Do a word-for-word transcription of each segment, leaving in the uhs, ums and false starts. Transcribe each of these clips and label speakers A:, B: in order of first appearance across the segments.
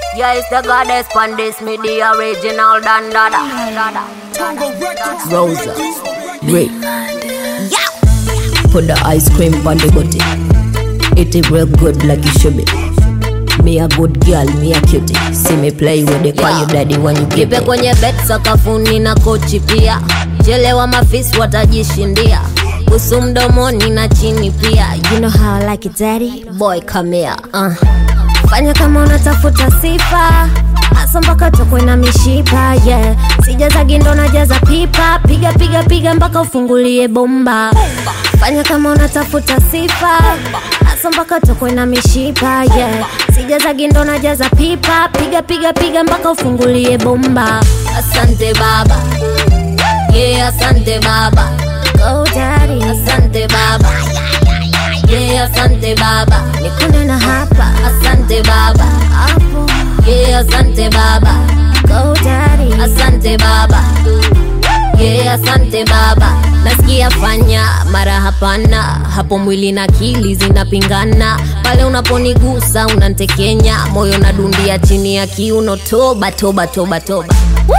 A: Yeah, it's the goddess Pandis, me the original Dan Dada.
B: Rosa, Rick, yeah. Put the ice cream on the booty. Eat it real good like it should be. Me a good girl, me a cutie. See me play with it, call you daddy when you give it.
A: Kwenye bet sakafuni na kochi pia. Chelewa mafisi watajishindia. Usu mdomoni na chini pia. You know how I like it daddy? Boy come here. uh. Fanya kama unatafuta sifa. Asa mpaka tokwe na mishipa, yeah. Sijaza gindo na jaza pipa. Piga piga piga mpaka ufungulie bomba. Fanya kama unatafuta sifa. Asa mpaka tokwe na mishipa, yeah. Sijaza gindo na jaza pipa. Piga piga piga mpaka ufungulie bomba. Asante baba, yeah, asante baba. Go daddy, asante baba, yeah, asante baba. Nikune na hapa, asante baba. Apo, yeah, asante baba. Go daddy, asante baba, yeah, asante baba. Nasikia fanya, mara hapana. Hapo mwili na akili zinapingana. Pale unaponigusa unantekenya. Moyo nadundia chini ya kiuno. Toba, toba, toba, toba.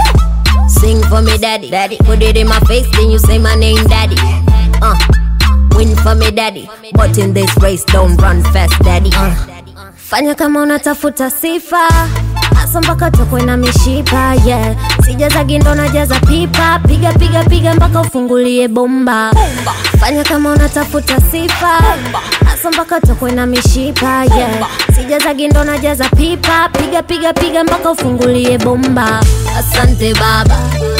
A: Sing for me daddy, daddy. Put it in my face, then you say my name daddy. Uh, win for me daddy. But in this race don't run fast daddy. uh. Fanya kama unatafuta sifa. Asa mpaka tokwe na mishipa, yeah. Sijaza gindo na jaza pipa. Piga piga piga mpaka ufungulie bomba. Fanya kama unatafuta sifa. Asa mpaka tokwe na mishipa, yeah. Sijaza gindo na jaza pipa. Piga piga piga mpaka ufungulie bomba. Asante baba,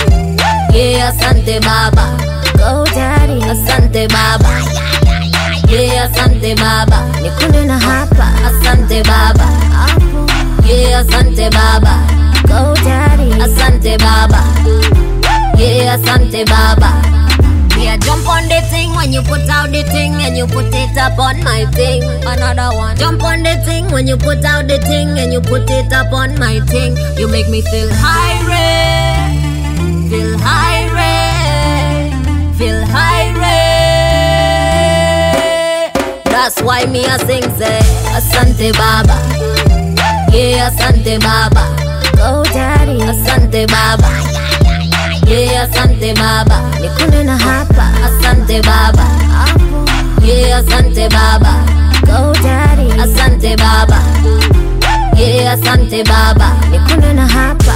A: yeah, asante baba. Go daddy, asante baba, yeah, asante baba. Nikune na hapa, asante baba. Apo, yeah, asante baba. Go daddy, asante baba, yeah, asante baba. Yeah, jump on the thing when you put out the thing and you put it up on my thing. Another one. Jump on the thing when you put out the thing and you put it up on my thing. You make me feel high red, feel high red, feel high red. That's why me a sing say asante baba, yeah, asante baba. Go daddy, asante baba, yeah, asante baba. Nikune na hapa, asante baba. Apo, yeah, asante baba. Go daddy, asante baba, yeah, asante baba. Nikune na hapa.